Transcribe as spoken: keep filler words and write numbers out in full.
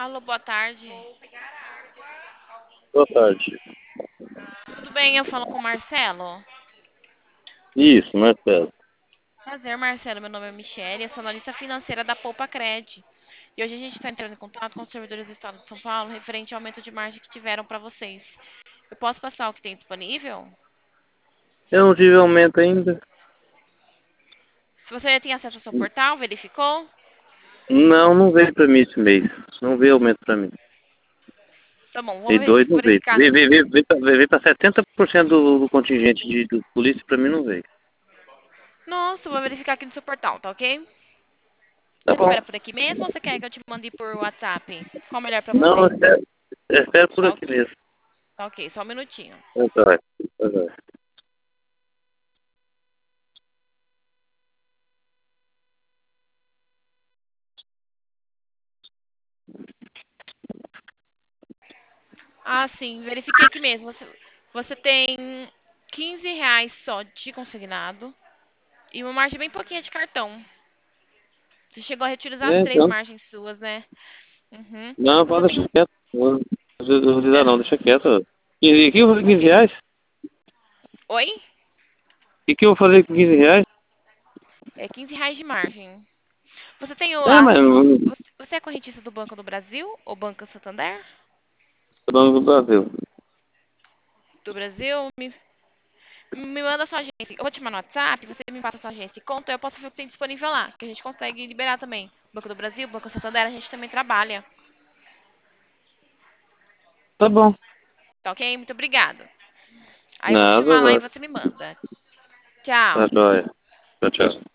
Alô, boa tarde. Boa tarde. Tudo bem? Eu falo com o Marcelo. Isso, Marcelo. Prazer, Marcelo. Meu nome é Michele, eu sou analista financeira da Poupa Cred. E hoje a gente está entrando em contato com os servidores do Estado de São Paulo referente ao aumento de margem que tiveram para vocês. Eu posso passar o que tem disponível? Eu não tive aumento ainda. Se você tem acesso ao seu portal, verificou? Não, não veio pra mim esse mês. Não veio aumento pra mim. Tá bom, vou E dois não veio. verificar. Veio, veio, veio, veio, pra, veio pra setenta por cento do, do contingente de, do polícia, pra mim não veio. Nossa, vou verificar aqui no seu portal, tá ok? Tá Você bom. espera por aqui mesmo ou você quer que eu te mande por WhatsApp? Qual é melhor para Não, eu você? espero, eu espero por Tá aqui ok. mesmo. Tá ok, só um minutinho. Tá jóia, tá jóia. Ah, sim, verifiquei aqui mesmo. Você, você tem quinze reais só de consignado e uma margem bem pouquinha de cartão. Você chegou a reutilizar as É, três então. margens suas, né? Uhum. Não, Você pode tem deixar um. quieto. Não vou não vou desligar É, não, deixa quieto. E aqui eu vou fazer quinze ok. reais? Oi? E que eu vou fazer com quinze reais? É quinze reais de margem. Você tem o. É, A, mas não você você é correntista do Banco do Brasil ou Banco Santander? tô Banco do Brasil. Do Brasil? Me, me manda sua agência. Eu vou te mandar no WhatsApp, você me passa sua agência e conta, eu posso ver o que tem disponível lá, que a gente consegue liberar também. Banco do Brasil, Banco Santander, a gente também trabalha. Tá bom. Tá ok? Muito obrigada. Aí eu vou te Nada, chamar lá e agora. você me manda. Tá Tchau. jóia. Tchau, tchau.